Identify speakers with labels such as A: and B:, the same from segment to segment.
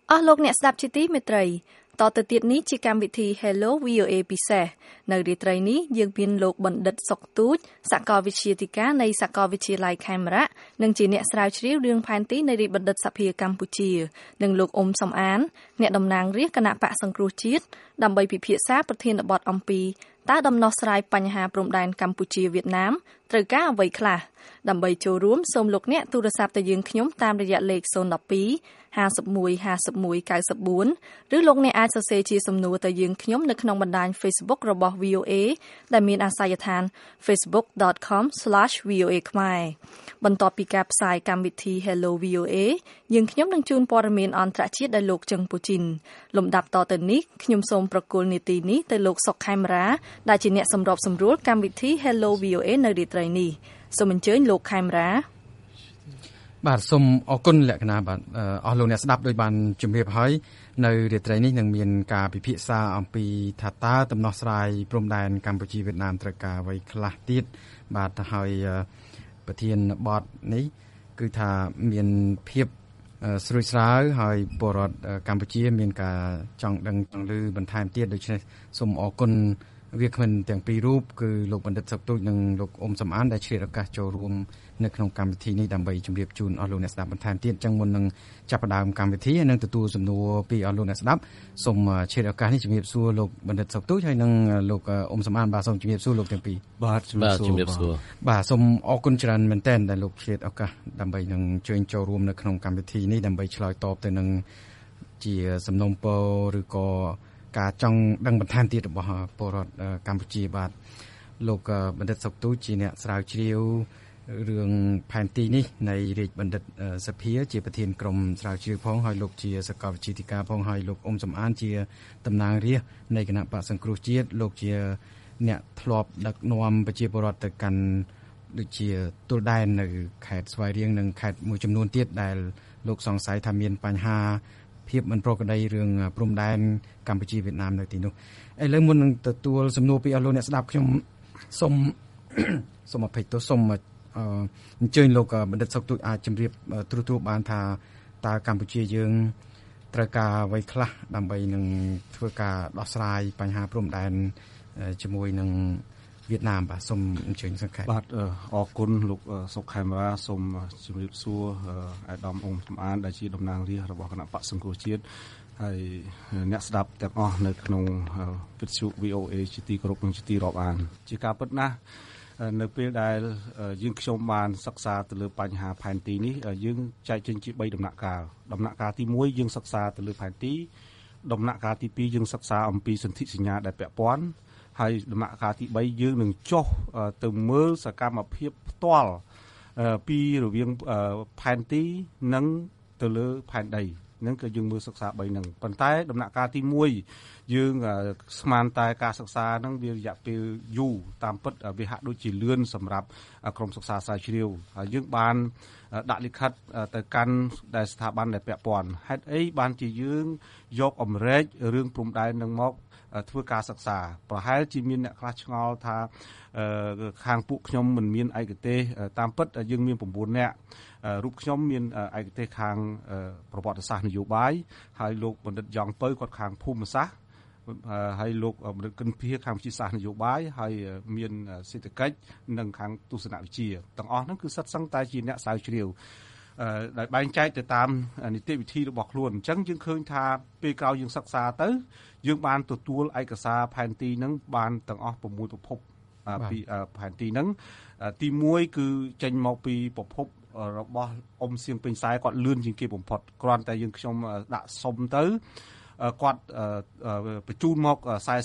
A: អស់លោកអ្នកស្ដាប់ជាទីមេត្រីតទៅទៀតនេះជាកម្មវិធី Hello VOA ពិសេសនៅរាត្រីនេះយើងមានលោកបណ្ឌិតសុកទូចសាកលវិទ្យាធិការនៃសាកលវិទ្យាល័យខេមរៈនិងជាអ្នកស្រាវជ្រាវរឿងផែនទីនៃរាជបណ្ឌិតសភាកម្ពុជានិងលោកអ៊ុំសំអានអ្នកតំណាងរាស្ត្រគណៈបកសង្គ្រោះជាតិដើម្បីពិភាក្សាប្រធានបទអំពីតើដំណោះស្រាយបញ្ហាព្រំដែនកម្ពុជាវៀតណាមត្រូវការអ្វីខ្លះដើម្បីចូលរួមសូមលោកអ្នកទូរស័ព្ទទៅយើងខ្ញុំតាមរយៈលេខ012 51 51 94 ឬលោកអ្នកអាចសរសេរជាសំណួរទៅយើងខ្ញុំនៅក្នុងបណ្ដាញ Facebook របស់ VOA ដែលមានអាសយដ្ឋាន facebook.com/VOA ខ្មែរបន្ទាប់ពីការផ្សាយកម្មវិធី Hello VOA យើងខ្ញុំនឹងជូនព័ត៌មានអន្តរជាតិដល់លោកចឹងពូជីនលំដាប់តទៅនេះខ្ញុំសូមប្រកល់នីតិនេះទៅលោកសុកខេមរាដែលជាអ្នកសម្របសម្រួលកម្មវិធី Hello VOA នៅរាត្រីនេះសូមអញ្ជើញលោកខេមរា
B: បាទសូមអរគុណលក្ខណៈបាទអស់លោកអ្នកស្ដាប់ដោយបានជម្រាបហើយនៅរាត្រីនេះនឹងមានការពិភាក្សាអំពីថាតើដំណោះស្រាយព្រំដែនកម្ពុជាវៀតណាមត្រូវការអ្វីខ្លះទៀតបាទទៅហើយប្រធានបទនេះគឺថាមានភាពស្រួយស្រាវហើយពលរដ្ឋកម្ពុជាមានការចង់ដឹងចង់ឮបន្ថែមទៀតដូច្នេះសូមអរគុណវាគ្មិនទាំងពីររូបគឺលោកបណ្ឌិតសុកទូចនិងលោកអ៊ុំសំអានដែលឆ្លៀតឱកាសចូលរួមនៅក្នុងកម្មវិធីនេះដើម្បីជម្រាបជូនអស់លោកអ្នកស្ដាប់បន្ថែមទៀតចឹងមុននឹងចាប់ផ្ដើមកម្មវិធីហើយនឹងទទួលសំណួរពីអស់លោកអ្នកស្ដាប់សូមឆ្លៀតឱកាសនេះជម្រាបសួរលោកបណ្ឌិតសុកទូចហើយនិងលោកអ៊ុំសំអានបាទសូមជម្រាបសួរលោកទាំងពីរ
C: បាទជម្រាបសួរ
B: បាទសូមអរគុណច្រើនមែនទែនដែលលោកឆ្លៀតឱកាសដើម្បីនឹងជួយចូលរួមនៅក្នុងកម្មវិធីនេះដើម្បីឆ្លើយតបទៅនឹងជាសំណុំពរឬក៏ការចង់ដឹងបន្ថែមទៀតរបស់ពលរដ្ឋកម្ពុជាបាទលោកបណ្ឌិតសុកទូចជាអ្នកស្រាវជ្រាវរឿងផែនទីនេះនៃរាជបណ្ឌិតសភាជាប្រធានក្រុមស្រាវជ្រាវផងហើយលោកជាសាកលវិទ្យាធិការផងហើយលោកអ៊ុំសំអានជាតំណាងរាស្ត្រនៃគណៈបក្សសង្គ្រោះជាតិលោកជាអ្នកធ្លាប់ដឹកនាំប្រជាពលរដ្ឋទៅកាន់ដូចជាទល់ដែននៅខេត្តស្វាយរៀងនិងខេត្តមួយចំនួនទៀតដែលលោកសង្ស័យថាមានបញ្ហាភាពមិនប្រក្រតីរឿងព្រំដែនកម្ពុជាវៀតណាមនៅទីនោះឥឡូវមុននឹងទទួលសំណួរពីអស់លោកអ្នកស្ដាប់ខ្ញុំសូមអភ័យទោសសូមអញ្ជើញលោកបណ្ឌិតសុកទូចអាចជម្រាបទ្រុសបានថាតើកម្ពុជាយើងត្រូវការអ្វីខ្លះដើម្បីនឹងធ្វើការដោះស្រាយបញ្ហាព្រំដែនជាមួយនឹងវៀតណាមបាទសូមអញ្ជើញសង្ខេប
C: បាទអរគុណលោកសុកខេមរាសូមជម្រាបសួរអាដាមអ៊ុំសំអានដែលជាតំណាងរាស្ត្ររបស់គណៈបក្សសង្គ្រោះជាតិហើយអ្នកស្ដាប់ទាំងអស់នៅក្នុងវិទ្យុ VOA ជាទីគោរពនិងជាទីរាប់អានជាការពិតណាស់នៅពេលដែលយើងខ្ញុំបានសិក្សាទៅលើបញ្ហាផែនទីនេះយើងចែកចេញជា3ដំណាក់កាលដំណាក់កាលទី1យើងសិក្សាទៅលើផែនទីដំណាក់កាលទី2យើងសិក្សាអំពីសន្ធិសញ្ញាដែលពាក់ព័ន្ធហើយដំណាក់កាលទី3យើងនឹងចុះទៅមើលសកម្មភាពផ្ទាល់ពីរវាងផែនទីនិងទៅលើផែនដីហ្នឹងគឺយើងមើលសិក្សា3ហ្នឹងប៉ុន្តែដំណាក់កាលទី1យើងស្មានតែការសិក្សាហ្នឹងវារយៈពេលយូរតាមពិតវាហាក់ដូចជាលឿនសម្រាប់ក្រុមសិក្សាស្រាវជ្រាវហើយយើងបានដាក់លិខិតទៅកាន់ដែលស្ថាប័នដែលពាក់ព័ន្ធហេតុអីបានជាយើងយកអំរែករឿងព្រំដែននឹងមកធ្វើការសិក្សាប្រហែលជាមានអ្នកខ្លះឆ្ងល់ថាខាងពួកខ្ញុំមិនមានឯកទេសតាមពិតយើងមាន9នាក់រូបខ្ញុំមានឯកទេសខាងប្រវត្តិសាស្ត្រនយោបាយហើយលោកបណ្ឌិតយ៉ងពៅគាត់ខាងភូមិសាស្ត្រហើយលោកបណ្ឌិតគិនភៀខាងវិទ្យាសាស្ត្រនយោបាយហើយមានសេដ្ឋកិច្ចនិងខាងទស្សនវិជ្ជាទាំងអស់ហ្នឹងគឺសិតសឹងតែជាអ្នកស្រាវជ្រាវដែលបែងចែកទៅតាមនីតិវិធីរបស់ខ្លួនអញ្ចឹងយើងឃើញថាពេលក្រោយយើងសិក្សាទៅយើងបានទទួលឯកសារផែនទីហ្នឹងបានទាំងអស់6ប្រភពពីផែនទីហ្នឹងទី1គឺចេញមកពីប្រភពរបស់អ៊ុំសៀងពេញសែគាត់លឿនជាងគេបំផុតគ្រាន់តែយើងខ្ញុំដាក់សុំទៅគាត់បញ្ជូនមក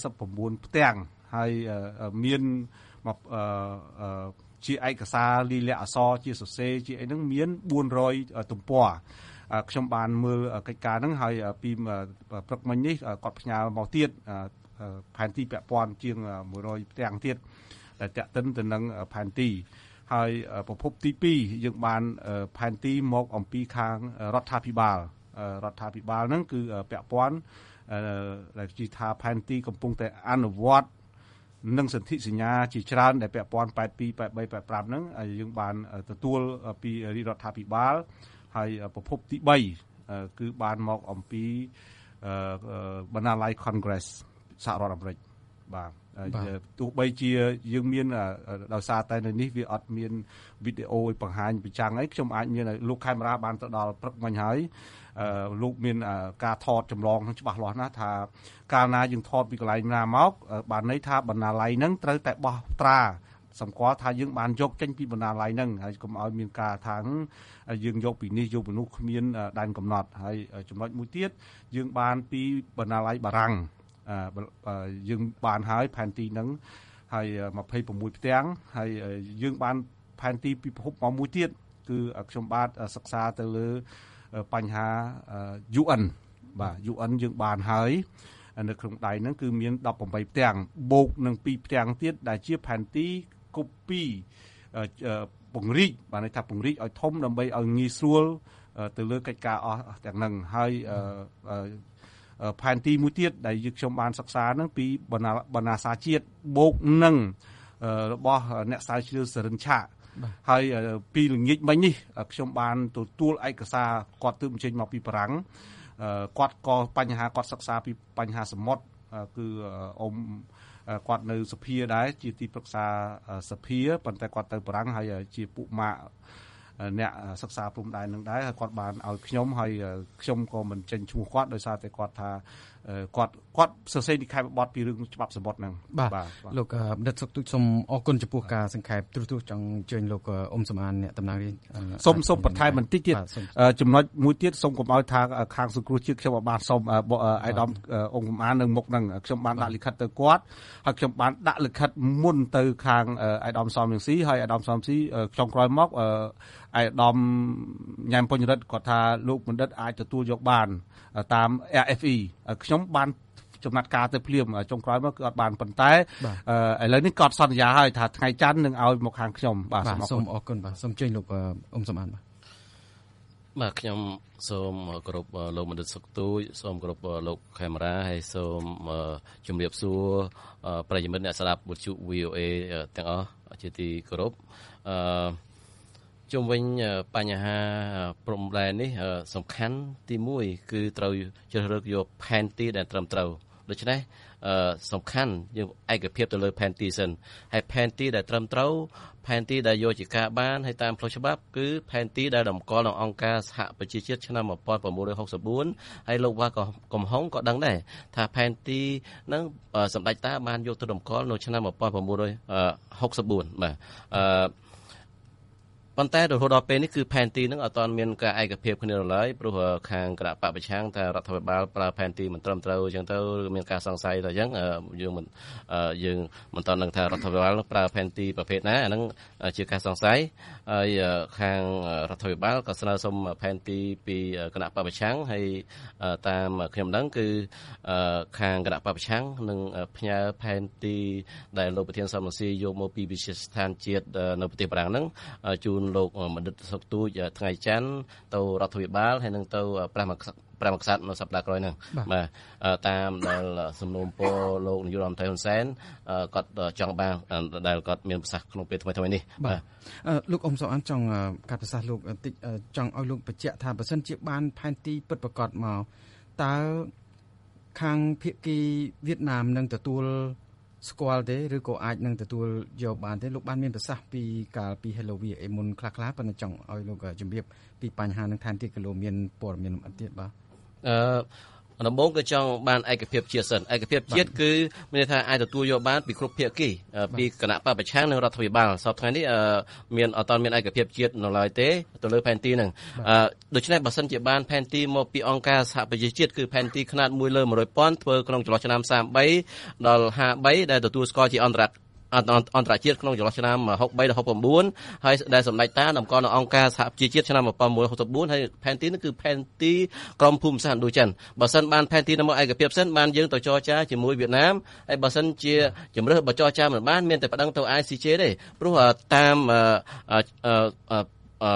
C: 49ផ្ទាំងហើយមានមកជាឯកសារលិលាក់អក្សរជាសរសេរជាអីហ្នឹងមាន400ទំព័រខ្ញុំបានមើលកិច្ចការហ្នឹងហើយពីព្រឹកមិញនេះគាត់ផ្ញើមកទៀតផែនទីពាក់ព័ន្ធជាង100ផ្ទាំងទៀតដែលតាក់ទិនទៅនឹងផែនទីហើយប្រភពទី2យើងបានផែនទីមកអំពីខាងរដ្ឋាភិបាលហ្នឹងគឺពាក់ព័ន្ធដែលជាថាផែនទីកំពុងតែអនុវត្តនិងសន្ធិសញ្ញាជាច្រើនដែលពាក់ព័ន្ធ82 83 85ហ្នឹងហើយយើងបានទទួលពីរដ្ឋាភិបាលហើយប្រភពទីគឺបានមកអំពីបណ្ណាល័យ Congress សហរដ្ឋអាមេរិកបាទទោះបីជាយើងមានដោយសារតែនៅនេះវាអត់មានវីដេអូឲ្យបង្ហាញបញ្ចាំងអីខ្ញុំអាចមានលោកខេមរាបានទៅដល់ព្រឹកមិញហើយលោកមានការថតចម្លងច្បាស់លាស់ណាស់ថាកាលណាយើងថតពីកន្លែងណាមកបានន័យថាបណ្ណាល័យហ្នឹងត្រូវតែបោះត្រាសម្គាល់ថាយើងបានយកចេញពីបណ្ណាល័យហ្នឹងហើយកុំឲ្យមានការថាយើងយកពីនេះយកពីនោះគ្មានដែនកំណត់ហើយចំណុចមួយទៀតយើងបានពីបណ្ណាល័យបារាំងយើងបានហើយផែនទីហ្នឹងហើយ26ផ្ទាំងហើយយើងបានផែនទីពីពិភពមួយទៀតគឺខ្ញុំបាទសិក្សាទៅលើបញ្ហា UN បាទ UN យើងបានហើយនៅក្នុងដៃហ្នឹងគឺមាន18ផ្ទាំងបូកនឹង2ផ្ទាំងទៀតដែលជាផែនទីកូពីពង្រីកបានន័យថាពង្រីកឲ្យធំដើម្បីឲ្យងាយស្រួលទៅលើកិច្ចការអស់ទាំងហ្នឹងហើយផែនទីមួយទៀតដែលខ្ញុំបានសិក្សាហ្នឹងពីបណ្ណាសាជាតិបូកនឹងរបស់អ្នកស្រាវជ្រាវសរិនឆាហើយពីល្ងាចមិញនេះខ្ញុំបានទទួលឯកសារគាត់ទើបបញ្ចេញមកពីបារាំងគាត់ក៏បញ្ហាគាត់សិក្សាពីបញ្ហាសមុទ្រគឺគាត់នៅសភាដែរជាទីប្រឹក្សាសភាប៉ុន្តែគាត់ទៅបារាំងហើយជាពួកម៉ាក់អ្នកសិក្សាព្រំដែននឹងដែរហើយគាត់បានឲ្យខ្ញុំហើយខ្ញុំក៏មិនចេញឈ្មោះគាត់ដោយសារតែគាត់ថាគាត់សរសេរនិកាយបទពីរឿងច្បាប់សមុទ្រហ្នឹង
B: បាទលោកបណ្ឌិតសុកទូចសូមអរគុណចំពោះការសង្ខេបទ្រុសចង់អញ្ជើញលោកអ៊ុំសំអានអ្នកតំណាងរាជ
C: សូមបន្ថែមបន្តិចទៀតចំណុចមួយទៀតសូមកុំឲ្យថាខាងសង្គ្រោះជាតិខ្ញុំបានសូមអាយដាមអ៊ុំសំអាននៅមុខហ្នឹងខ្ញុំបានដាក់លិខិតទៅគាត់ហើយខ្ញុំបានដាក់លិខិតមុនទៅខាងអាយដាមសំរងស៊ីហើយអាយដាមសំរងស៊ីក្នុងក្រោយមកអាយដាមញ៉ែមពេញរិទ្ធគាត់ថាលោកបណ្ឌិតអាចទទួលយកបានតាម RFE ខ្ញុំបានចំណាត់ការទៅភ្លាមចុងក្រោយមកគឺអត់បានប៉ុន្តែឥឡូវនេះគាត់សន្យាហើយថាថ្ងៃច័ន្ទនឹងឲ្យមកខាងខ្ញុំ
B: បាទសូមអរគុណបាទសូមជើញលោកអ៊ុំសំអាន
D: បាទខ្ញុំសូមគោរពលោកបណ្ឌិតសុកទូចសូមគោរពលោកខេមរាហើយសូមជម្រាបសួរប្រិយមិត្តអ្នកស្ដាប់វិទ្យុ VOA ទាំងអស់ជាទីគោរពជុំវិញបញ្ហាព្រំដែននេះសំខាន់ទី1គឺត្រូវជ្រើសរើសយកផែនទីដែលត្រឹមត្រូវដូច្នេះសំខាន់យើងឯកភាពទៅលើផែនទីសិនហើយផែនទីដែលត្រឹមត្រូវផែនទីដែលយកជាការបានហើយតាមផ្លូវច្បាប់គឺផែនទីដែលតម្កល់ក្នុងអង្គការសហប្រជាជាតិឆ្នាំ1964ហើយលោកវ៉ាកំហុងក៏ដឹងដែរថាផែនទីហ្នឹងសម្ដេចតាបានយកទៅតម្កល់នៅឆ្នាំ1964បាទប៉ុន្តែរហូតដល់ពេលនេះគឺផែនទីហ្នឹងអត់ទាន់មានការឯកភាពគ្នាឡើយព្រោះខាងគណៈបព្វប្រឆាំងថារដ្ឋាភិបាលប្រើផែនទីមិនត្រឹមត្រូវអញ្ចឹងទៅមានការសង្ស័យទៅអញ្ចឹងយើងមិនទាន់ដឹងថារដ្ឋាភិបាលប្រើផែនទីប្រភេទណាអាហ្នឹងជាការសង្ស័យហើយខាងរដ្ឋាភិបាលក៏ស្នើសុំផែនទីពីគណៈបព្វប្រឆាំងហើយតាមខ្ញុំដឹងគឺខាងគណៈបព្វប្រឆាំងនឹងផ្ញើផែនទីដែលលោកប្រធានសំរងស៊ីយកមកពីវិទ្យាស្ថានជាតិនៅប្រទេសបារាំងហ្នឹងជូនលោកបណ្ឌិតសុកទូចថ្ងៃច័ន្ទទៅរដ្ឋាភិបាលហើយនឹងទៅព្រះមក្សត្រនៅសប្តាហ៍ក្រោយហ្នឹងបាទតាមដែលសំណូមពរលោកនាយករដ្ឋមន្ត្រីហ៊ុនសែនគាត់ចង់បានដែលគាត់មានប្រសាសន៍ក្នុងពេលថ្មីនេះ
B: បាទលោកអ៊ុំសំអានចង់កាត់ប្រសាសន៍លោកបន្តិចចង់ឲ្យលោកបញ្ជាក់ថាបើសិនជាបានផែនទីពិតប្រាកដមកតើខាងភាគីវៀតណាមនឹងទទួលស្គាល់ទេឬក៏អាចនឹងទទួលយកបានទេលោកបានមានប្រសាសន៍ពីកាលពី Hello VA មុនខ្លះប៉ុន្តែចង់ឲ្យលោកជម្រាបពីបញ្ហានឹងថែមទៀតក៏លោកមានព័ត៌មានលម្អិតទៀតបាទ
D: ដំបូងគឺចង់បានឯកភាពជាតិសិនឯកភាពជាតិគឺមានន័យថាអាចទទួលយកបានពីគ្រប់ភាគីពីគណៈបព្វប្រឆាំងនិងរដ្ឋាភិបាលសពថ្ងៃនេះមានអត់ទាន់មានឯកភាពជាតិនៅឡើយទេទៅលើផែនទីហ្នឹងដូច្នេះបើសិនជាបានផែនទីមកពីអង្គការសហប្រជាជាតិគឺផែនទីខ្នាត1 លើ 100,000 ធ្វើក្នុងចន្លោះឆ្នាំ33ដល់53ដែលទទួលស្គាល់ជាអន្តរជាតិក្នុងចន្លោះឆ្នាំ63ដល់69ហើយដែលសម្ដេចតាតម្កល់នៅអង្គការសហប្រជាជាតិឆ្នាំ1964ហើយផែនទីនេះគឺផែនទីក្រមភូមិសាស្ត្រឥណ្ឌូចិនបើសិនបានផែនទីនៅមកឯកភាពសិនបានយើងទៅចរចាជាមួយវៀតណាមហើយបើសិនជាជំរឿសបើចរចាមិនបានមានតែប្តឹងទៅ ICJ ទេព្រោះតាម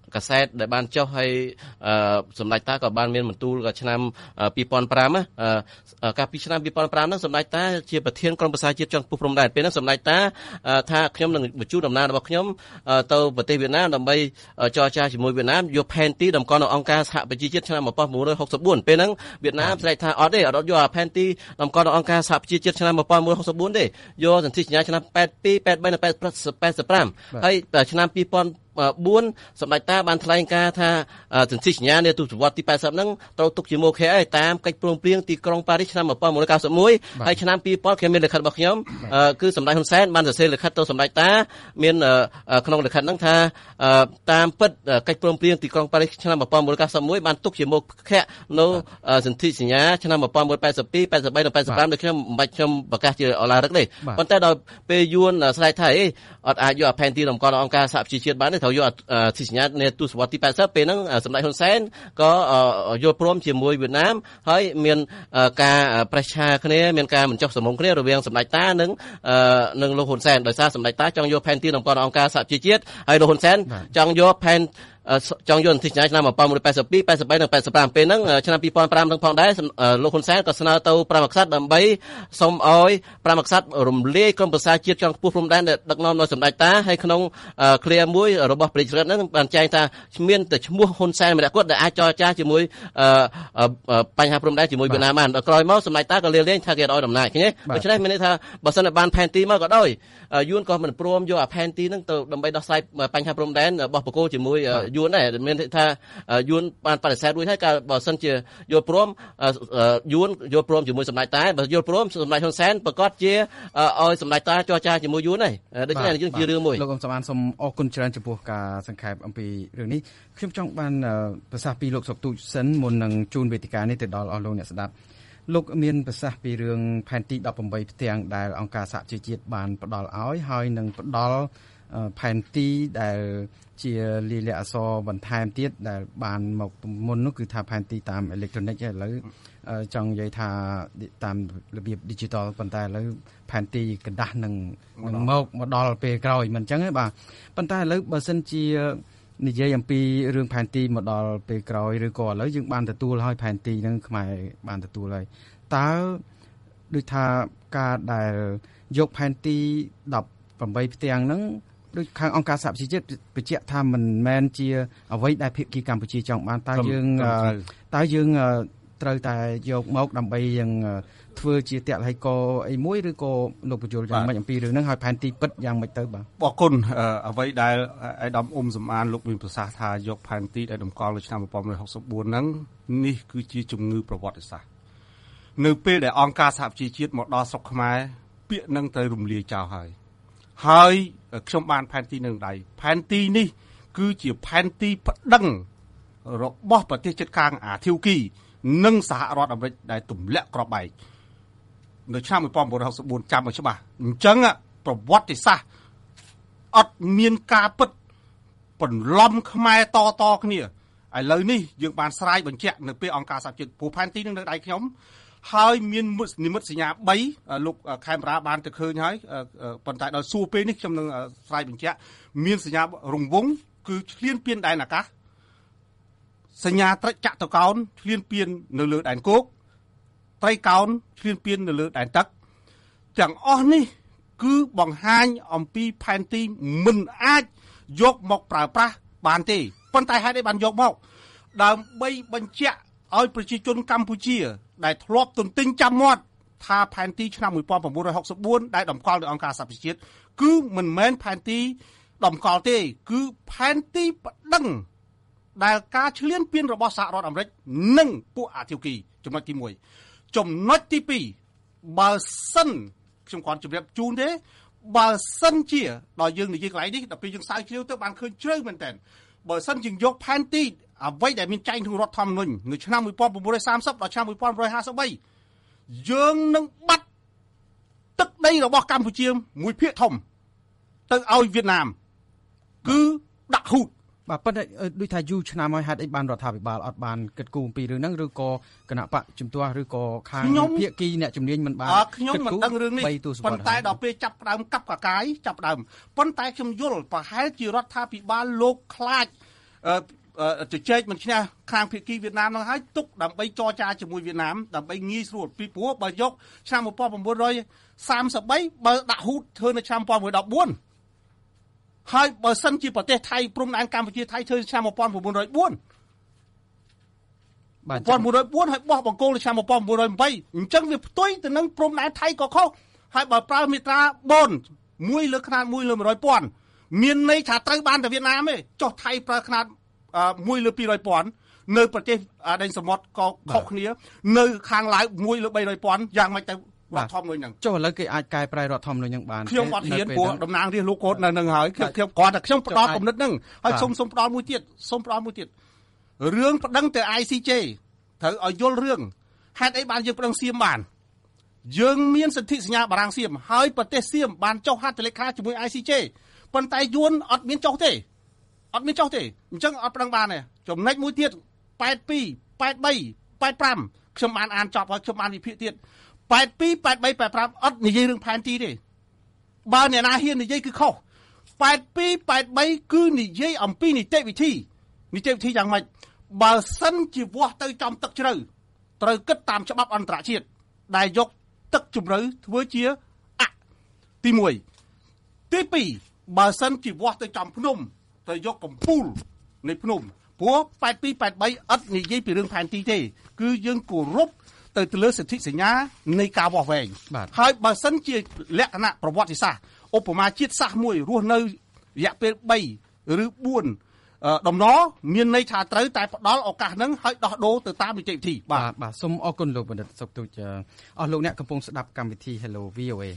D: កាសែតដែលបានចុះហើយសម្ដេចតាក៏បានមានបន្ទូលក៏ឆ្នាំ2005ណាកាលពីឆ្នាំ2005ហ្នឹងសម្ដេចតាជាប្រធានក្រុមប្រឹក្សាជាតិជាន់ខ្ពស់ព្រំដែនពេលហ្នឹងសម្ដេចតាថាខ្ញុំនឹងបញ្ជូនដំណើររបស់ខ្ញុំទៅប្រទេសវៀតណាមដើម្បីចរចាជាមួយវៀតណាមយកផែនទីតម្កល់នៅអង្គការសហប្រជាជាតិឆ្នាំ1964ពេលហ្នឹងវៀតណាមស្រែកថាអត់ទេអត់យកផែនទីតម្កល់នៅអង្គការសហប្រជាជាតិឆ្នាំ1964ទេយកសន្ធិសញ្ញាឆ្នាំ82 83និង85ហើយឆ្នាំ2004សម្ដេចតាបានថ្លែងការថាសន្ធិសញ្ញានាទសវត្សរ៍ទី80ហ្នឹងត្រូវទុកជាមុខឯតាមកិច្ចព្រមព្រៀងទីក្រុងប៉ារីសឆ្នាំ1991ហើយឆ្នាំ2000ខ្ញុំមានលិខិតរបស់ខ្ញុំគឺសម្ដេចហ៊ុនសែនបានសរសេរលិខិតទៅសម្ដេចតាមានក្នុងលិខិតហ្នឹងថាតាមពិតកិច្ចព្រមព្រៀងទីក្រុងប៉ារីសឆ្នាំ1991បានទុកជាមុខនៅសន្ធិសញ្ញាឆ្នាំ1982 83និង85ដូចខ្ញុំមិនបាច់ខ្ញុំប្រកាសជាអឡារឹកទេប៉ុន្តែដល់ពេលយួនស្រែកថាអត់អាចយកផែនទីតម្កល់នៅអង្គការសហប្រជាជាតិបានទេត្រូវយកសន្ធិសញ្ញានាទសវត្សរ៍ទី80ពេលហ្នឹងសម្ដេចហ៊ុនសែនក៏យល់ព្រមជាមួយវៀតណាមហើយមានការប្រេះឆាគ្នាមានការមិនចុះសម្រុងគ្នារវាងសម្ដេចតានិងលោកហ៊ុនសែនដោយសារសម្ដេចតាចង់យកផែនទីតម្កល់នៅអង្គការសហប្រជាជាតិហើយលោកហ៊ុនសែនចង់យកផែនចង់យកសន្ធិសញ្ញាឆ្នាំ1982 83និង85ពេលហ្នឹងឆ្នាំ2005នឹងផងដែរលោកហ៊ុនសែនក៏ស្នើទៅព្រះមហាក្សត្រដើម្បីសូមឲ្យព្រះមហាក្សត្ររំលាយក្រុមប្រឹក្សាជាតិជាន់ខ្ពស់ព្រំដែនដែលដឹកនាំដោយសម្ដេចតាហើយក្នុងឃ្លាមួយរបស់ព្រះរាជរដ្ឋហ្នឹងបានចែងថាមានតែឈ្មោះហ៊ុនសែនម្នាក់គត់ដែលអាចចរចាជាមួយបញ្ហាព្រំដែនជាមួយវៀតណាមបានដល់ក្រោយមកសម្ដេចតាក៏លាលែងថាគេឲ្យដំណើរឃើញទេដូច្នេះមានន័យថាបើសិនតែបានផែនទីមកក៏ដោយយួនក៏មិនព្រមយកអាផែនទីហ្នឹងទៅដើម្បីដោះស្រាយបញ្ហាព្រំដែនរបស់បកគោជាមួយយួនដែរមានថាយួនបានបដិសេធរួចហើយកាលបើសិនជាយល់ព្រមយួនយល់ព្រមជាមួយសម្ដេចតាបើយល់ព្រមសម្ដេចហ៊ុនសែនប្រកាសជាឲ្យសម្ដេចតាចរចាជាមួយយួនហើយដូច្នេះយើងជារឿងមួយ
B: លោកអ៊ំសំអានសូមអរគុណច្រើនចំពោះការសង្ខេបអំពីរឿងនេះខ្ញុំចង់បានប្រសាសន៍ពីលោកសុកទូចសិនមុននឹងជូនវេទិកានេះទៅដល់អស់លោកអ្នកស្ដាប់លោកមានប្រសាសន៍ពីរឿងផែនទី18ផ្ទាំងដែលអង្គការសហជីវជាតិបានផ្ដល់ឲ្យហើយនឹងផ្ដល់ផែនទីដែលជាលាយលក្ខណ៍អក្សរបន្ថែមទៀតដែលបានមកមុននោះគឺថាផែនទីតាមអេឡិចត្រូនិកឥឡូវចង់និយាយថាតាមរបៀប digital ប៉ុន្តែឥឡូវផែនទីกระดาษនឹងមកដល់ពេលក្រោយមិនអញ្ចឹងទេបាទប៉ុន្តែឥឡូវបើសិនជានិយាយអំពីរឿងផែនទីមកដល់ពេលក្រោយឬក៏ឥឡូវយើងបានទទួលហើយផែនទីហ្នឹងខ្មែរបានទទួលហើយតើដូចថាការដែលយកផែនទី18ផ្ទាំងហ្នឹងដូចខាងអង្គការសហប្រជាជាតិបញ្ជាក់ថាមិនមែនជាអ្វីដែលភាគីកម្ពុជាចង់បានតើយើងត្រូវតែយកមកដើម្បីយើងធ្វើជាតលហិកអីមួយឬក៏លោកបញ្យលយ៉ាងម៉េចអំពីរឿងហ្នឹងហើយផែនទីពិតយ៉ាងម៉េចទៅបាទ
C: អរគុណអ្វីដែលអាដាមអ៊ុំសំអានលោកមានប្រសាសន៍ថាយកផែនទីដែលតម្កល់នៅឆ្នាំ1964ហ្នឹងនេះគឺជាជំងឺប្រវត្តិសាស្ត្រនៅពេលដែលអង្គការសហប្រជាជាតិមកដល់ស្រុកខ្មែរពាក្យនឹងត្រូវរំលាយចោលហើយខ្ញុំបានផែនទីនៅដៃផែនទីនេះគឺជាផែនទីប្តឹងរបស់ប្រទេសជិតខាងអាធីវគីនិងសហរដ្ឋអាមេរិកដែលទម្លាក់គ្រាប់បែកនៅឆ្នាំ1964ចាំឲ្យច្បាស់អញ្ចឹងប្រវត្តិសាស្ត្រអត់មានការពិតបន្លំខ្មែរតគ្នាឥឡូវនេះយើងបានស្រាយបញ្ជាក់នៅពេលអង្គការសហជាតិព្រោះផែនទីនឹងនៅដៃខ្ញុំហើយមាននិមិត្តសញ្ញា3លោកខេមរាបានទៅឃើញហើយប៉ុន្តែដល់សួរពេលនេះខ្ញុំនឹងស្រាយបញ្ជាក់មានសញ្ញារង្វង់គឺឈ្លានពានដែនអាកាសសញ្ញាត្រចក្រកោណឈ្លានពាននៅលើដែនគោកត្រីកោណឈ្លានពាននៅលើដែនទឹកទាំងអស់នេះគឺបង្ហាញអំពីផែនទីមិនអាចយកមកប្រើប្រាស់បានទេប៉ុន្តែហេតុអីបានយកមកដើម្បីបញ្ជាក់ឲ្យប្រជាជនកម្ពុជាដែលធ្លាប់ទន្ទិញចាំមាត់ថាផែនទីឆ្នាំ1964ដែលតម្កល់ដោយអង្គការសហប្រជាជាតិគឺមិនមែនផែនទីតម្កល់ទេគឺផែនទីប្តឹងដែលការឈ្លានពានរបស់សហរដ្ឋអាមេរិកនិងពួកអាធីវគីចំណុចទី1ចំណុចទី2បើសិនខ្ញុំគាត់ជម្រាបជូនទេបើសិនជាដល់យើងនិយាយកន្លែងនេះដល់ពេលយើងស្រាវជ្រាវទៅបានឃើញជ្រៅមែនតើបើសិនជាយកផែនទីអ្វីដែលមានចែងក្នុងរដ្ឋធម្មនុញ្ញនៅឆ្នាំ1930ដល់ឆ្នាំ1953យើងនឹងបាត់ទឹកដីរបស់កម្ពុជាមួយភាគធំទៅឲ្យវៀតណាមគឺដាក់ហ៊ូត
B: បាទប៉ុន្តែដូចថាយូរឆ្នាំហើយហេតុអីបានរដ្ឋាភិបាលអត់បានគិតគូរអំពីរឿងហ្នឹងឬក៏គណៈបកជំទាស់ឬក៏ខាងភាគីអ្នកជំនាញមិនបាន
C: ខ្ញុំមិនដឹងរឿងនេះប៉ុន្តែដល់ពេលចាប់ផ្ដើមកាប់កកាយចាប់ផ្ដើមប៉ុន្តែខ្ញុំយល់ប្រហែលជារដ្ឋាភិបាលលោកខ្លាចជជែកមិនឈ្នះខាងភាគីវៀតណាមនោះហើយទុកដើម្បីចរចាជាមួយវៀតណាមដើម្បីងាយស្រួលពីព្រោះបើយកឆ្នាំ1933បើដាក់ហ៊ូតធ្វើនៅឆ្នាំ1914ហើយបើសិនជាប្រទេសថៃព្រំដែនកម្ពុជាថៃធ្វើឆ្នាំ1904បាទ1904ហើយបោះបង្គោលនៅឆ្នាំ1908អញ្ចឹងវាផ្ទុយទៅនឹងព្រំដែនថៃក៏ខុសហើយបើប្រើមាត្រា4 1 លើខ្នាត 1 លើ 100,000 មានន័យថាត្រូវបានតែវៀតណាមទេចុះថៃប្រើខ្នាត 1 លើ 200,000 នៅប្រទេសដែនសមុទ្រក៏ខុសគ្នានៅខាងឡាវ 1 លើ 300,000 យ៉ាងម៉េចទៅរដ្ឋធម្មនុញ្ញហ្នឹង
B: ចុះឥឡូវគេអាចកែប្រែរដ្ឋធម្មនុញ្ញហ្នឹងបាន
C: ខ្ញុំអត់ហ៊ានព្រោះតំណាងរាស្ត្រលោកកូននៅនឹងហើយខ្ញុំគាត់តែខ្ញុំផ្ដល់គំនិតហ្នឹងហើយសូមផ្ដល់មួយទៀតរឿងប្តឹងទៅ ICJ ត្រូវឲ្យយល់រឿងហេតុអីបានយើងប្តឹងសៀមបានយើងមានសន្ធិសញ្ញាបារាំងសៀមហើយប្រទេសសៀមបានចុះហត្ថលេខាជាមួយ ICJ ប៉ុន្តែយួនអត់មានចុះទេអញ្ចឹងអត់ប្តឹងបានទេចំណុចមួយទៀត82 83 85ខ្ញុំបានអានចប់ហើយខ្ញុំបានវិភាគទៀត82 83 85អត់និយាយរឿងផែនទីទេបើអ្នកណាហ៊ាននិយាយគឺខុស82 83គឺនិយាយអំពីនីតិវិធីយ៉ាងម៉េចបើសិនជាវាស់ទៅចំទឹកជ្រៅត្រូវគិតតាមច្បាប់អន្តរជាតិដែលយកទឹកជម្រៅធ្វើជាទី1ទី2បើសិនជាវាស់ទៅចំភ្នំត្រូវយកកំពូលនៃភ្នំព្រោះ82 83អត់និយាយពីរឿងផែនទីទេគឺយើងគោរពទៅលើសិទ្ធិសញ្ញានៃការវាស់វែងហើយបើសិនជាលក្ខណៈប្រវត្តិសាស្ត្រឧបមាជាតិសាសន៍មួយរស់នៅរយៈពេល3ឬ4ដំណរមានន័យថាត្រូវតែផ្ដល់ឱកាសហ្នឹងឲ្យដោះដូរទៅតាមនីតិវិធី
B: បាទសូមអរគុណលោកបណ្ឌិតសុកទូចអស់លោកអ្នកកំពុងស្ដាប់កម្មវិធី Hello VOA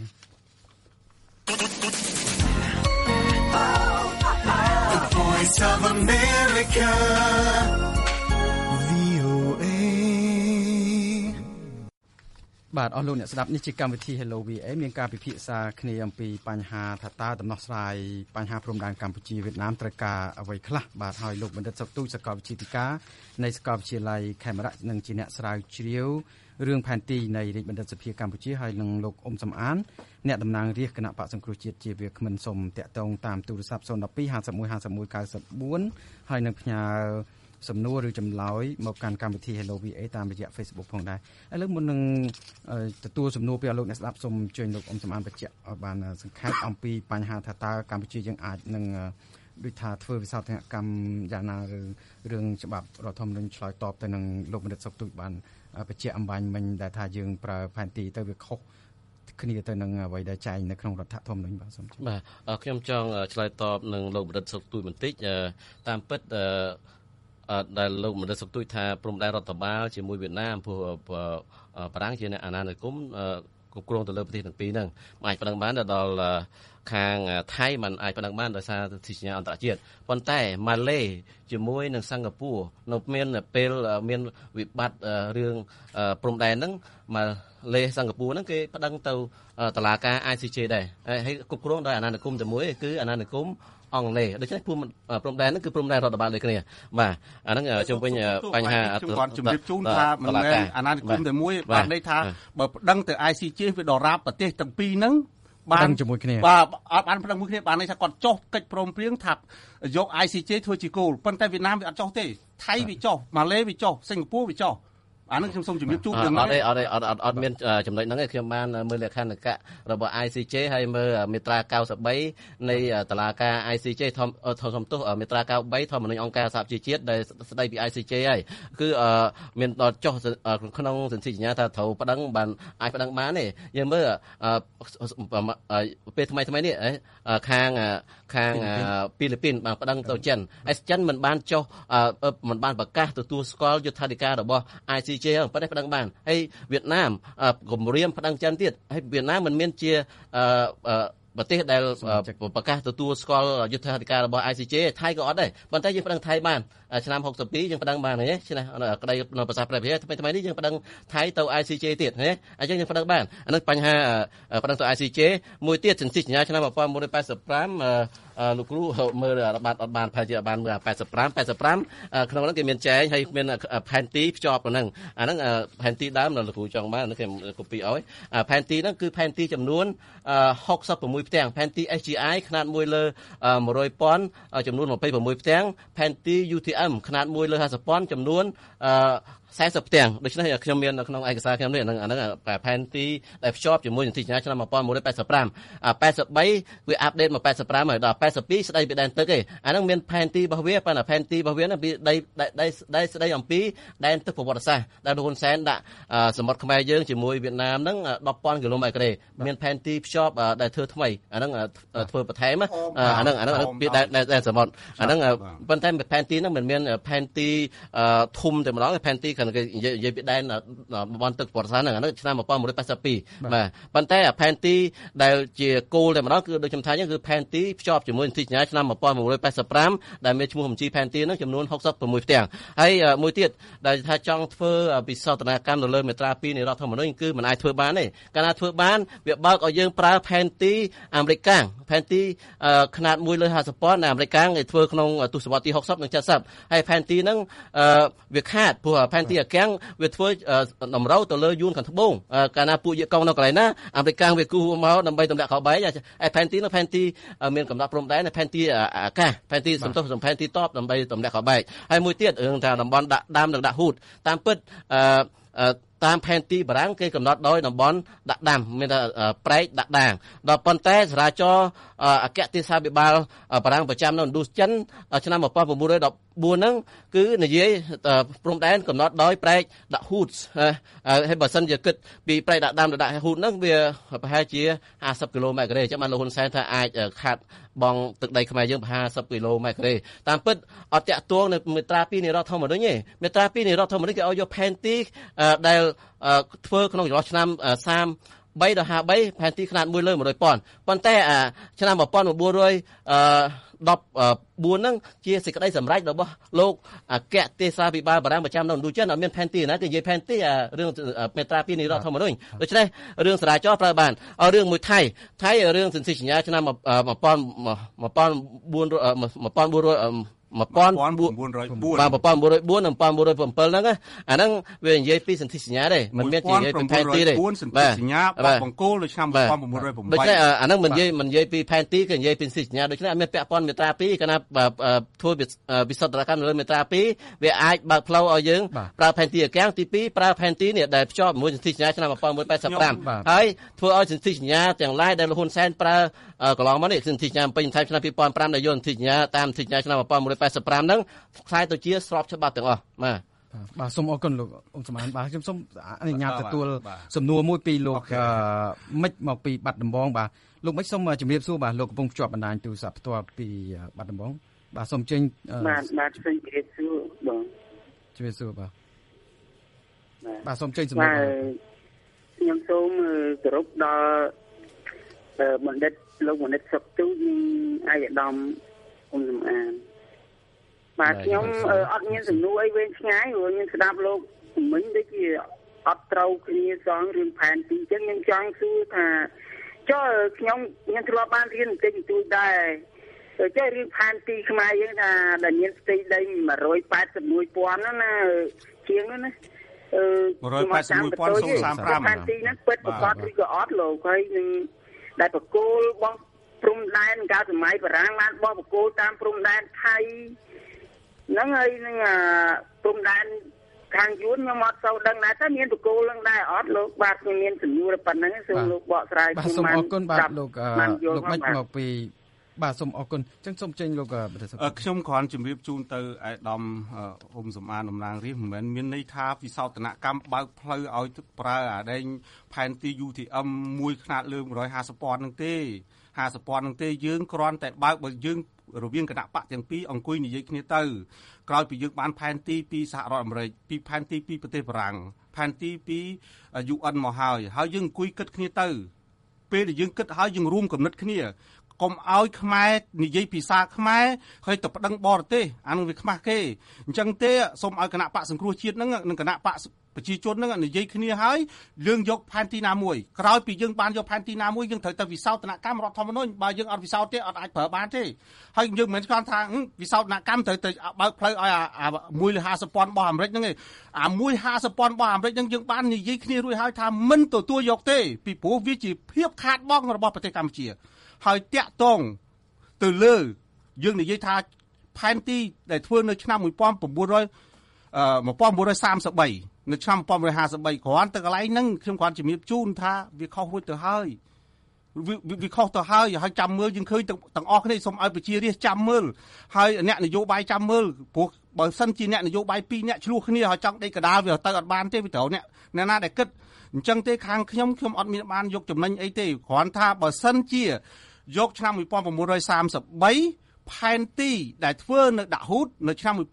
E: The Voice of America VOA
B: បាទអស់លោកអ្នកស្ដាប់នេះជាកម្មវិធី Hello VA មានការពិភាក្សាគ្នាអំពីបញ្ហាថាតើដំណោះស្រាយបញ្ហាព្រំដែនកម្ពុជាវៀតណាមត្រូវការអ្វីខ្លះបាទហើយលោកបណ្ឌិតសុកទូចសាកលវិទ្យាធិការនៃសាកលវិទ្យាល័យខេមរៈនិងជាអ្នកស្រាវជ្រាវរឿងផែនទីនៃរាជបណ្ឌិតសភាកម្ពុជាហើយនិងលោកអ៊ុំសំអានអ្នកតំណាងរាស្ត្រគណៈបកសង្គ្រោះជាតិជាវាគ្មិនសូមតាក់ទងតាមទូរស័ព្ទ012 51 51 94ហើយនឹងផ្ញើសំណួរឬចម្លើយមកកាន់កម្មវិធី Hello VA តាមរយៈ Facebook ផងដែរឥឡូវមុននឹងទទួលសំណួរពីលោកអ្នកស្ដាប់សូមអញ្ជើញលោកអ៊ុំសំអានបញ្ជាក់ឲ្យបានសង្ខេបអំពីបញ្ហាថាតើកម្ពុជាយើងអាចនឹងដូចថាធ្វើវិសោធនកម្មយ៉ាងណាឬរឿងច្បាប់រដ្ឋធម្មនុញ្ញឆ្លើយតបទៅនឹងលោកបណ្ឌិតសុកទូចបានបញ្ជាក់អំបញ្ញមិញដែលថាយើងប្រើផែនទីទៅវាខុសគ្នាទៅនឹងអ្វីដែលចែងនៅក្នុងរដ្ឋធម្មនុញ្ញបាទសូម
D: បាទខ្ញុំចង់ឆ្លើយតបនឹងលោកបណ្ឌិតសុកទូចបន្តិចតាមពិតដែលលោកបណ្ឌិតសុកទូចថាព្រំដែនរដ្ឋបាលជាមួយវៀតណាមព្រោះបារាំងជាអ្នកអាណានិគមគ្រប់គ្រងទៅលើប្រទេសទាំងពីរហ្នឹងអាចប្តឹងបានដល់ខាងថៃมันអាចប្តឹងបានដោយសារទិសញ្ញាអន្តរជាតិប៉ុន្តែម៉ាឡេជាមួយនឹងសិង្ហបុរីនៅមានពេលមានវិបត្តិរឿងព្រំដែនហ្នឹងម៉ាឡេសិង្ហបុរីហ្នឹងគេប្តឹងទៅតុលាការ ICJ ដែរហើយគ្រប់គ្រងដោយអាណានិគមតែមួយគឺអាណានិគមអង់គ្លេសដូច្នេះព្រំដែនហ្នឹងគឺព្រំដែនរដ្ឋបាលដូចគ្នាបាទអាហ្នឹងជុំវិញបញ្ហា
C: ខ្ញុំគាត់ជំរាបជូនថាមិនមែនអាណានិគមតែមួយបានន័យថាបើប្តឹងទៅ ICJ វាដរាបប្រទេសទាំងពីរហ្នឹង
B: បានជាមួយគ្នា
C: បាទអត់បានប្តឹងមួយគ្នាបានន័យថាគាត់ចុះកិច្ចព្រមព្រៀងថាយក ICJ ធ្វើជាគោលប៉ុន្តែវៀតណាមវាអត់ចុះទេថៃវាចុះម៉ាឡេវាចុះសិង្ហបុរីវាចុះអានឹងខ្ញុំសូមជម្រាបជូន
D: ទាំងអត់មានចំណុចហ្នឹងឯងខ្ញុំបានមើលលក្ខណ្ឌរបស់ ICJ ហើយមើលមាត្រា93នៃតុលាការ ICJ ធម្មទោសមាត្រា93ធម្មនុញ្ញអង្គការសហប្រជាជាតិដែលស្ដីពី ICJ ហើយគឺមានដល់ចុះក្នុងសន្ធិសញ្ញាថាត្រូវប្តឹងបានអាចប្តឹងបានទេយើងមើលពេលថ្មីនេះខាងហ្វីលីពីនបានប្តឹងទៅចិនហើយចិនមិនបានចុះមិនបានប្រកាសទទួលស្គាល់យុត្ថាធិការរបស់ ICJ ប៉ុន្តែប្តឹងបានហើយវៀតណាមគម្រាមប្តឹងចិនទៀតហើយវៀតណាមមិនមានជាប្រទេសដែលប្រកាសទទួលស្គាល់យុត្ថាធិការរបស់ ICJ ថៃក៏អត់ដែរប៉ុន្តែយើងប្តឹងថៃបានឆ្នាំ62យើងប្តឹងបានទេឆ្នាំក្តីនៅភាសាប្រទេសថ្មីនេះយើងប្តឹងថៃទៅ ICJ ទៀតណាអញ្ចឹងយើងប្តឹងបានអានោះបញ្ហាប្តឹងទៅ ICJ មួយទៀតសន្ធិសញ្ញាឆ្នាំ1985 លោកគ្រូមើលបានប្រហែលជាបានមើល85ក្នុងហ្នឹងគេមានចែងហើយមានផែនទីភ្ជាប់ហ្នឹងអាហ្នឹងផែនទីដើមលោកគ្រូចង់បានគេ copy ឲ្យផែនទីហ្នឹងគឺផែនទីចំនួន66ផ្ទាំងផែនទី SGI ขนาด1លើ100,000ចំនួន26ផ្ទាំងផែនទី UTM ขนาด1លើ50,000ចំនួន40ផ្ទាំងដូច្នេះខ្ញុំមាននៅក្នុងឯកសារខ្ញុំនេះអាហ្នឹងផែនទីដែលភ្ជាប់ជាមួយសន្ធិសញ្ញាឆ្នាំ1985 83វាអាប់ដេតមក85ហើយដល់82ស្ដីពីដែនទឹកឯងអាហ្នឹងមានផែនទីរបស់វាប៉ុន្តែផែនទីរបស់វាហ្នឹងពីដីស្ដីអំពីដែនទឹកប្រវត្តិសាស្ត្រដែលលោកហ៊ុនសែនដាក់សមុទ្រខ្មែរយើងជាមួយវៀតណាមហ្នឹង 10,000 គីឡូម៉ែត្រការ៉េមានផែនទីភ្ជាប់ដែលធ្វើថ្មីអាហ្នឹងធ្វើបន្ថែមអាហ្នឹងពីដែនសមុទ្រអាហ្នឹងប៉ុន្តែផែនទីហ្នឹងមិនមានផែនទីធំតែម្ដងផែនទីគេនិយាយពីដែនតំបន់ទឹកប្រវត្តិសាស្ត្រហ្នឹងអានោះឆ្នាំ1982បាទប៉ុន្តែផែនទីដែលជាគោលតែម្ដងគឺដូចខ្ញុំថាអញ្ចឹងគឺផែនទីភ្ជាប់ជាមួយសន្ធិសញ្ញាឆ្នាំ1985ដែលមានឈ្មោះបញ្ជីផែនទីហ្នឹងចំនួន66ផ្ទាំងហើយមួយទៀតដែលថាចង់ធ្វើពិសោធនកម្មនៅលើមាត្រា2នៃរដ្ឋធម្មនុញ្ញគឺមិនអាចធ្វើបានទេកាលណាធ្វើបានវាបើកឲ្យយើងប្រើផែនទីអាមេរិកកាំងផែនទីຂະຫນាត1លើ50,000អាមេរិកកាំងគេធ្វើក្នុងទសវត្សរ៍ទី60និង70ហើយផែនទីហ្នឹងវាខាតព្រោះផែនទីអាកាំងវាធ្វើតម្រូវទៅលើយួនខាងត្បូងកាលណាពួកយេកុងនៅកន្លែងណាអាមេរិកកាំងវាគូមកដើម្បីទម្លាក់ខោបែកហើយផែនទីនោះផែនទីមានកំណត់ព្រំដែនផែនទីអាកាសផែនទីសំទុះផែនទីតបដើម្បីទម្លាក់ខោបែកហើយមួយទៀតរឿងថាតំបន់ដាក់ដាំនិងដាក់ហ៊ូតតាមពិតតាមផែនទីបារាំងគេកំណត់ដោយតំបន់ដាក់ដាំមានថាប្រែកដាក់ដាងដល់ប៉ុន្តែចរាចរណ៍អគ្គទេសាភិបាលបារាំងប្រចាំនៅឥណ្ឌូចិនឆ្នាំ1914ហ្នឹងគឺនិយាយព្រំដែនកំណត់ដោយប្រែកដាក់ហ៊ូតហើយបើសិនជាគិតពីប្រែកដាក់ដាំដល់ដាក់ហ៊ូតហ្នឹងវាប្រហែលជា50គីឡូម៉ែត្រការ៉េអញ្ចឹងបានលោកហ៊ុនសែនថាអាចខាត់បងទឹកដីខ្មែរយើង50គីឡូម៉ែត្រការ៉េតាមពិតអត់តាក់ទងនៅមាត្រា2នៃរដ្ឋធម្មនុញ្ញទេមាត្រា2នៃរដ្ឋធម្មនុញ្ញគេឲ្យយកផែនទីដែលធ្វើក្នុងចន្លោះឆ្នាំ3ដល់53ផែនទីຂະຫນាត1លើ100,000ប៉ុន្តែឆ្នាំ1914ហ្នឹងជាសេចក្តីសម្រេចរបស់លោកអគ្គទេសាភិបាលបារាំងប្រចាំនៅឥណ្ឌូចិនអត់មានផែនទីណាគេនិយាយផែនទីរឿងមាត្រា2នៃរដ្ឋធម្មនុញ្ញដូច្នេះរឿងចរាចរណ៍ប្រើបានឲ្យរឿងមួយថៃរឿងសន្ធិសញ្ញាឆ្នាំ1904 1904 និង1907ហ្នឹងអាហ្នឹងវានិយាយពីសន្ធិសញ្ញាទេមិនមាននិយាយពីផែនទីទេសន្ធិសញ្ញាបង្គោលនៅឆ្នាំ1908ដូច្នេះអាហ្នឹងមិននិយាយពីផែនទីគឺនិយាយពីសន្ធិសញ្ញាដូច្នេះអត់មានពាក់ព័ន្ធមាត្រា2កាលណាធ្វើវិសុទ្ធកម្មនៅលើមាត្រា2វាអាចបើកផ្លូវឲ្យយើងប្រើផែនទីអាកាំងទី2ប្រើផែនទីនេះដែលភ្ជាប់ជាមួយសន្ធិសញ្ញាឆ្នាំ1985ហើយធ្វើឲ្យសន្ធិសញ្ញាទាំងឡាយដែលលោកហ៊ុនសែនប្រើកន្លងមកនេះសន្ធិសញ្ញាពេញថៃឆ្នាំ2005ដែលយកសន្ធិសញ្ញាតាមសន្ធិសញ្ញាឆ្នាំ1985ហ្នឹងខ្លាយទៅជាស្របច្បាប់ទាំងអស់
B: បាទសូមអរគុណលោកអង្គសម្បានបាទខ្ញុំសូមអនុញ្ញាតទទួលសំណួរមួយពីលោកមិចមកពីបាត់ដំបងបាទលោកមិចសូមជម្រាបសួរបាទលោកកំពុងភ្ជាប់បណ្ដាញទូរស័ព្ទផ្ទាល់ពីបាត់ដំបងបាទសូមចេញ
F: បាទសូមជម្រាបសួរបង
B: ជម្រាបសួរបាទសូមចេញសំណួរ
F: ខ្ញុំសូមគោរពដល់បណ្ឌិតលោកបណ្ឌិតសុកទូនិងអាយដាមអ៊ុំសំអានបាទខ្ញុំអត់មានសំណួរអីវែងឆ្ងាយព្រោះខ្ញុំស្ដាប់លោកមិញដូចជាអត់ត្រូវគ្នាសងរឿងផែនទីអញ្ចឹងខ្ញុំចង់សួរថាចុះខ្ញុំធ្លាប់បានរៀនបន្តិចបន្តួចដែរចុះរឿងផែនទីខ្មែរយើងថាដែលមានផ្ទៃដី181,000ហ្នឹងណាជាងហ្នឹងណា
C: 181,035
F: ផែនទីហ្នឹងពិតប្រកបឬក៏អត់លោកហើយនឹងដែលបកគោលបោះព្រំដែនកាលសម័យបារាំងបានបោះបកគោលតាមព្រំដែនថៃហ្នឹងហើយនឹងព្រំដែនខាងយួនខ្ញុំអត់សូវដឹងដែរតែមានបកគោលនឹងដែរអត់លោកបាទខ្ញុំមានសំណួរប៉ុណ្ណឹងសូមលោកបកស្រាយ
B: ខ្ញុំបានសូមអរគុណបាទលោកមិចមកពីបាទសូមអរគុណអញ្ចឹងសូមចេញលោក
C: ខ្ញុំគ្រាន់ជម្រាបជូនទៅអាយដាមអ៊ុំសំអានតំណាងរាស្ត្រមិនមែនមានន័យថាវិសោធនកម្មបើកផ្លូវឲ្យប្រើអាដែងផែនទី UTM មួយខ្នាតលើ150,000ហ្នឹងទេ50,000ហ្នឹងទេយើងគ្រាន់តែបើកបើយើងរវាងគណៈបកទាំងពីរអង្គុយនិយាយគ្នាទៅក្រោយពីយើងបានផែនទីពីសហរដ្ឋអាមេរិកពីផែនទីពីប្រទេសបារាំងផែនទីពី UN មកហើយយើងអង្គុយគិតគ្នាទៅពេលដែលយើងគិតហើយយើងរួមគំនិតគ្នាកុំឲ្យខ្មែរនិយាយភាសាខ្មែរហើយទៅប្តឹងបរទេសអានឹងវាខ្មាស់គេអញ្ចឹងទេសូមឲ្យគណៈបកសង្គ្រោះជាតិហ្នឹងនិងគណៈបកប្រជាជនហ្នឹងនិយាយគ្នាហើយយើងយកផែនទីណាមួយក្រោយពីយើងបានយកផែនទីណាមួយយើងត្រូវទៅវិសោធនកម្មរដ្ឋធម្មនុញ្ញបើយើងអត់វិសោធទេអត់អាចប្រើបានទេហើយយើងមិនមែនគ្រាន់ថាវិសោធនកម្មត្រូវទៅបើកផ្លូវឲ្យ150,000របស់អាមេរិកហ្នឹងឯងអា150,000របស់អាមេរិកហ្នឹងយើងបាននិយាយគ្នារួចហើយថាមិនទទួលយកទេពីព្រោះវាជាភាពខាតបង់របស់ប្រទេសកម្ពុជាហើយតាក់ទងទៅលើយើងនិយាយថាផែនទីដែលធ្វើនៅឆ្នាំ1933នៅឆ្នាំ1953គ្រាន់តែកន្លែងហ្នឹងខ្ញុំគ្រាន់ជំរាបជូនថាវាខុសរួចទៅហើយវាខុសទៅហើយចាំមើលយើងឃើញទាំងអស់គ្នាសូមឲ្យប្រជារាស្ត្រចាំមើលហើយអ្នកនយោបាយចាំមើលព្រោះបើសិនជាអ្នកនយោបាយ2អ្នកឆ្លោះគ្នាហើយចង់ដេកកដាលវាទៅអត់បានទេវាត្រូវអ្នកណាដែលគិតអញ្ចឹងទេខាងខ្ញុំអត់មានបានយកចំណេញអីទេគ្រាន់ថាបើសិនជាយកឆ្នាំ1933ផែនទីដែលធ្វើនៅដាក់ហ៊ូតនៅឆ្នាំ1914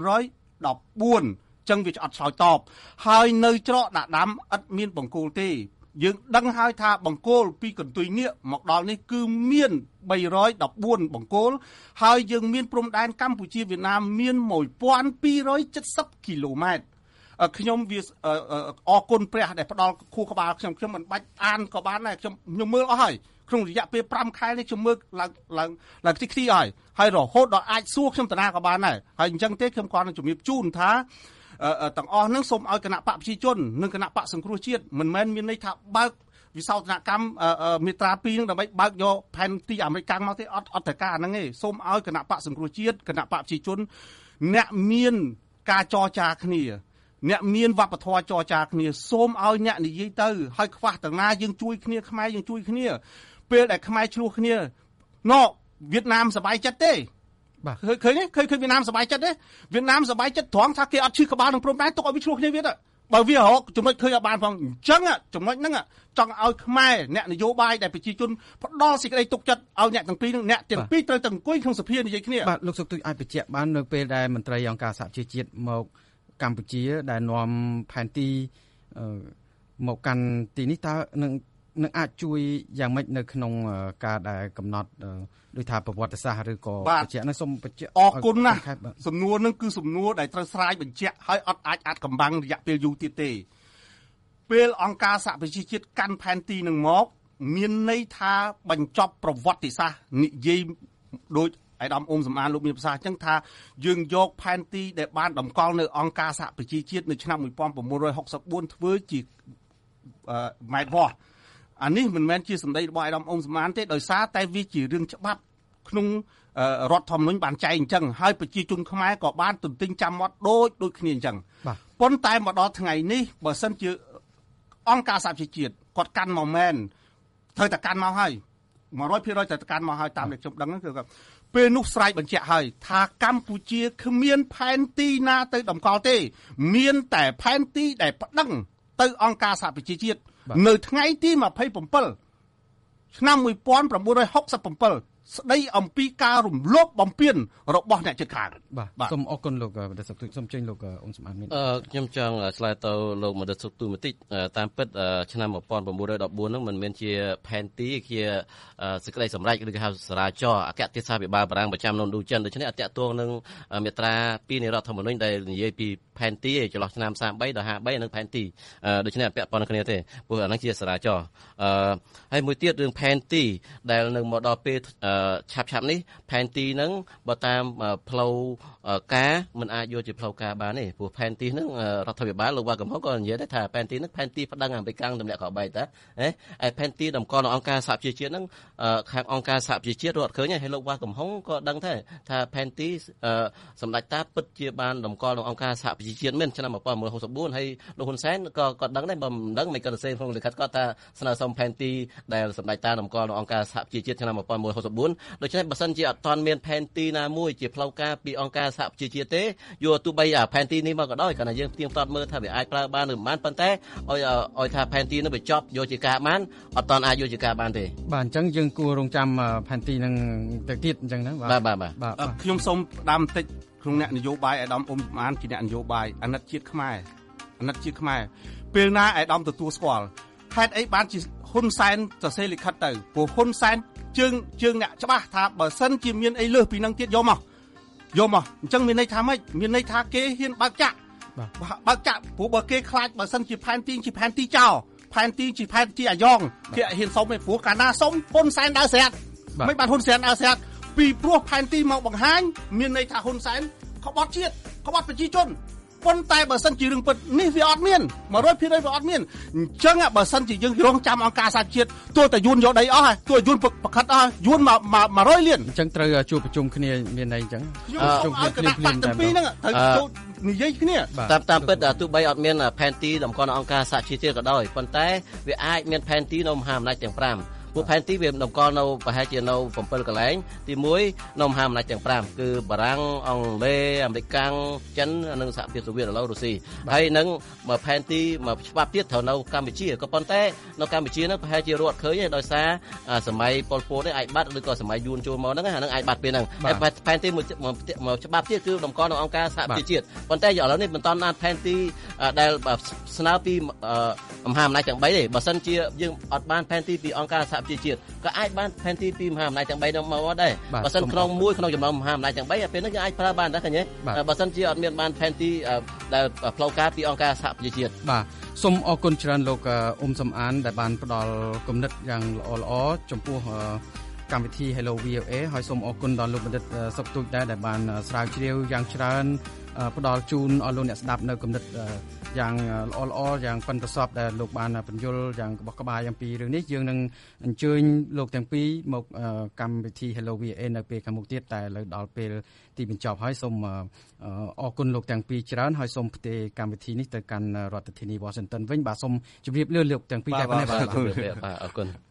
C: ចឹងវាអត់ឆ្លើយតបហើយនៅច្រកដាក់ដាំឥតមានបង្គោលទេយើងដឹងហើយថាបង្គោលពីកន្ទុយនៀកមកដល់នេះគឺមាន314បង្គោលហើយយើងមានព្រំដែនកម្ពុជាវៀតណាមមាន1270គីឡូម៉ែត្រខ្ញុំវាអរគុណព្រះដែលផ្ដល់ខួរក្បាលខ្ញុំមិនបាច់អានក៏បានដែរខ្ញុំមើលអស់ហើយក្នុងរយៈពេល5ខែនេះខ្ញុំមើលឡើងខ្ទីហើយរហូតដល់អាចសួរខ្ញុំតាណាក៏បានដែរហើយអញ្ចឹងទេខ្ញុំគាត់នឹងជំរាបជូនថាទាំងអស់ហ្នឹងសូមឲ្យគណៈបកប្រជាជននិងគណៈបកសង្គ្រោះជាតិមិនមែនមានន័យថាបើកវិសោធនកម្មមាត្រា2ហ្នឹងដើម្បីបើកយកផែនទីអាមេរិកមកទេអត់ត្រូវការហ្នឹងទេសូមឲ្យគណៈបកសង្គ្រោះជាតិគណៈបកប្រជាជនអ្នកមានការចរចាគ្នាអ្នកមានវប្បធម៌ចរចាគ្នាសូមឲ្យអ្នកនិយាយទៅហើយខ្វះទាំងណាយើងជួយគ្នាខ្មែរយើងជួយគ្នាពេលដែលខ្មែរឆ្លោះគ្នាវៀតណាមសប្បាយចិត្តទេបាទឃើញវៀតណាមសប្បាយចិត្តទេវៀតណាមសប្បាយចិត្តត្រង់ថាគេអត់ឈឺក្បាលនឹងព្រំដែនទុកឲ្យវាឆ្លោះគ្នាទៀតបើវារកចំណុចឃើញឲ្យបានផងអញ្ចឹងចំណុចហ្នឹងចង់ឲ្យខ្មែរអ្នកនយោបាយដែលប្រជាជនផ្ដល់សេចក្តីទុកចិត្តឲ្យអ្នកទាំងពីរហ្នឹងអ្នកទាំងពីរត្រូវតែអង្គុយក្នុងសភានិយាយគ្នា
B: បាទលោកសុកទូចអាចបញ្ជាក់បាននៅពេលដែលមន្ត្រីអង្គការសហជីវជាតិមកកម្ពុជាដែលនាំផែនទីមកកាន់ទីនេះតើនឹងអាចជួយយ៉ាងម៉េចនៅក្នុងការដែលកំណត់ដោយថាប្រវត្តិសាស្ត្រឬក៏បញ្ជាក់នឹងសូមបញ្ជាក់
C: អរគុណណាស់សំណួរនឹងគឺសំណួរដែលត្រូវស្រាយបញ្ជាក់ហើយអត់អាចកំបាំងរយៈពេលយូរទៀតទេពេលអង្គការសហប្រជាជាតិកាន់ផែនទីនឹងមកមានន័យថាបញ្ចប់ប្រវត្តិសាស្ត្រនិយាយដោយឯកឧត្តមអ៊ុំសំអានលោកមានប្រសាសន៍អញ្ចឹងថាយើងយកផែនទីដែលបានតម្កល់នៅអង្គការសហប្រជាជាតិនៅឆ្នាំ1964ធ្វើជាម៉ែត្រវាស់អានេះមិនមែនជាសម្ដីរបស់ឯកឧត្តមអ៊ុំសំអានទេដោយសារតែវាជារឿងច្បាប់ក្នុងរដ្ឋធម្មនុញ្ញបានចែងអញ្ចឹងហើយប្រជាជនខ្មែរក៏បានទន្ទិញចាំមាត់ដូចគ្នាអញ្ចឹងប៉ុន្តែមកដល់ថ្ងៃនេះបើសិនជាអង្គការសហប្រជាជាតិគាត់កាន់មកមែនត្រូវតែកាន់មកហើយ 100% ត្រូវតែកាន់មកហើយតាមដែលខ្ញុំដឹងហ្នឹងគឺពេលនោះស្រ័យបញ្ជាក់ហើយថាកម្ពុជាគ្មានផែនទីណាទៅតម្កល់ទេមានតែផែនទីដែលប្តឹងទៅអង្គការសហប្រជាជាតិនៅថ្ងៃទី27ឆ្នាំ1967ស្ដីអំពីការរំលោភបំពានរបស់អ្នកជិតខាង
B: បាទសូមអរគុណលោកមនិតសុខទូចសូមចេញលោកអ៊ុំសំអានមាន
D: ខ្ញុំចង់ឆ្លើយទៅលោកមនិតសុខទូចបន្តិចតាមពិតឆ្នាំ1914ហ្នឹងមិនមែនជាផែនទីជាសេចក្តីសម្រេចឬគេហៅសារាចរអគ្គទេសាភិបាលបារាំងប្រចាំនៅឥណ្ឌូចិនដូច្នេះអត្តទងនឹងមាត្រា2នៃរដ្ឋធម្មនុញ្ញដែលនិយាយពីផែនទីចន្លោះឆ្នាំ33ដល់53និងផែនទីដូច្នេះអពាក់ព័ន្ធគ្នាទេព្រោះអាហ្នឹងជាសារាចរហើយមួយទៀតរឿងផែនទីដែលនឹងមកដល់ពេលឆាប់នេះផែនទីហ្នឹងបើតាមផ្លូវការមិនអាចយកជាផ្លូវការបានទេព្រោះផែនទីហ្នឹងរដ្ឋាភិបាលលោកវ៉ាកំហុងក៏និយាយដែរថាផែនទីហ្នឹងផែនទីប្តឹងអាមេរិកទម្លាក់ក៏បែកតាហើយផែនទីតម្កល់នៅអង្គការសហប្រជាជាតិហ្នឹងខាងអង្គការសហប្រជាជាតិរត់ឃើញហើយលោកវ៉ាកំហុងក៏ដឹងថាផែនទីសម្ដេចតាពិតជាបានតម្កល់នៅអង្គការសហប្រជាជាតិមែនឆ្នាំ1964ហើយលោកហ៊ុនសែនក៏គាត់ដឹងដែរបើមិនដឹងមិនក៏សរសេរក្នុងលិខិតគាត់ថាស្នើសុំផែនទីដែលសម្ដេចតាតម្កល់នៅអង្គការសហប្រជាជាតិឆ្នាំ1964ដូច្នេះបើសិនជាអត់ទាន់មានផែនទីណាមួយជាផ្លូវការពីអង្គការសហប្រជាជាតិទេយកទោះបីផែនទីនេះមកក៏ដោយគ្រាន់តែយើងផ្ទៀងផ្ទាត់មើលថាវាអាចប្រើបានឬមិនបានប៉ុន្តែឲ្យថាផែនទីនោះវាចប់យកជាការបានអត់ទាន់អាចយកជាការបានទេ
B: បាទអញ្ចឹងយើងគួររងចាំផែនទីនឹងទៅទៀតអញ្ចឹងណា
D: បាទ
C: ខ្ញុំសូមផ្ដាំបន្តិចក្នុងអ្នកនយោបាយឯកឧត្តមអ៊ុំសំអានជាអ្នកនយោបាយអាណិតជាតិខ្មែរពេលណាឯកឧត្តមទទួលស្គាល់ហេតុអីបានជាហ៊ុនសែនសរសេរលិខិតទៅព្រោះហ៊ុនសែនជើងអ្នកច្បាស់ថាបើសិនជាមានអីលើសពីនឹងទៀតយកមកអញ្ចឹងមានន័យថាម៉េចមានន័យថាគេហ៊ានបើកចាក់បើចាក់ព្រោះបើគេខ្លាចបើសិនជាផែនទីជាផែនទីចោលផែនទីជាផែនទីអាយ៉ងគេហ៊ានសុំទេព្រោះកាលណាសុំហ៊ុនសែនដើរស្រាត់មិនបានហ៊ុនសែនដើរស្រាត់ពីព្រោះផែនទីមកបង្ហាញមានន័យថាហ៊ុនសែនក្បត់ជាតិក្បត់ប្រជាជនប៉ុន្តែបើសិនជារឿងពិតនេះវាអត់មាន 100% វាអត់មានអញ្ចឹងបើសិនជាយើងរងចាំអង្គការសហជាតិទោះតែយួនយកដីអស់ហើយទោះយួនប្រខិតអស់យួន100លាន
B: អញ្ចឹងត្រូវជួបប្រជុំគ្នាមានន័យអញ្ចឹង
C: ជួបគ្នាគ្នាតែពីរហ្នឹងត្រូវនិយាយគ្នា
D: តាមពិតទោះបីអត់មានផែនទីតម្កល់អង្គការសហជាតិក៏ដោយប៉ុន្តែវាអាចមានផែនទីនៅមហាអំណាចទាំង5ពួកផែនទីវាតម្កល់នៅប្រហែលជានៅ7កន្លែងទី1នៅមហាអំណាចទាំង5គឺបារាំងអង់គ្លេសអាមេរិកកាំងចិននិងសហភាពសូវៀតឥឡូវរុស្ស៊ីហើយនឹងផែនទីច្បាប់ទៀតត្រូវនៅកម្ពុជាក៏ប៉ុន្តែនៅកម្ពុជានឹងប្រហែលជារត់ឃើញដោយសារសម័យប៉ុលពតនេះអាចបាត់ឬក៏សម័យយួនចូលមកហ្នឹងអានឹងអាចបាត់ពេលហ្នឹងហើយផែនទីមួយច្បាប់ទៀតគឺតម្កល់នៅអង្គការសហប្រជាជាតិប៉ុន្តែឥឡូវនេះមិនតាន់បានផែនទីដែលស្នើពីមហាអំណាចទាំង3ទេបើសិនជាយើងអត់បានផែនទីពីអង្គការសហប្រជាជាតិក៏អាចបានផែនទីពីមហាអំណាចទាំង3នោះមកដែរបើសិនក្នុងចំណោមមហាអំណាចទាំង3ពេលនេះយើងអាចប្រើបានដែរឃើញទេបើសិនជាអត់មានបានផែនទីដែលផ្លូវការពីអង្គការសហប្រជាជាតិ
B: បាទសូមអរគុណច្រើនលោកសំអានដែលបានផ្ដល់គំនិតយ៉ាងល្អចំពោះកម្មវិធី Hello VOA ហើយសូមអរគុណដល់លោកបណ្ឌិតសុកទូចដែលបានស្រាវជ្រាវយ៉ាងច្រើនផ្ដល់ជូនឲ្យលោកអ្នកស្ដាប់នៅគំនិតយ៉ាងល្អយ៉ាងប៉ិនប្រសប់ដែលលោកបានបញ្យល់យ៉ាងក្បោះក្បាយអំពីរឿងនេះយើងនឹងអញ្ជើញលោកទាំងពីរមកកម្មវិធី Hello VOA នៅពេលខាងមុខទៀតតែឥឡូវដល់ពេលទីបញ្ចប់ហើយសូមអរគុណលោកទាំងពីរច្រើនហើយសូមផ្ទេរកម្មវិធីនេះទៅកាន់រដ្ឋធានី Washington វិញបាទសូមជម្រាបលាលោកទាំងពីរតែប៉ុណ្ណេះបាទ
D: អរគុណ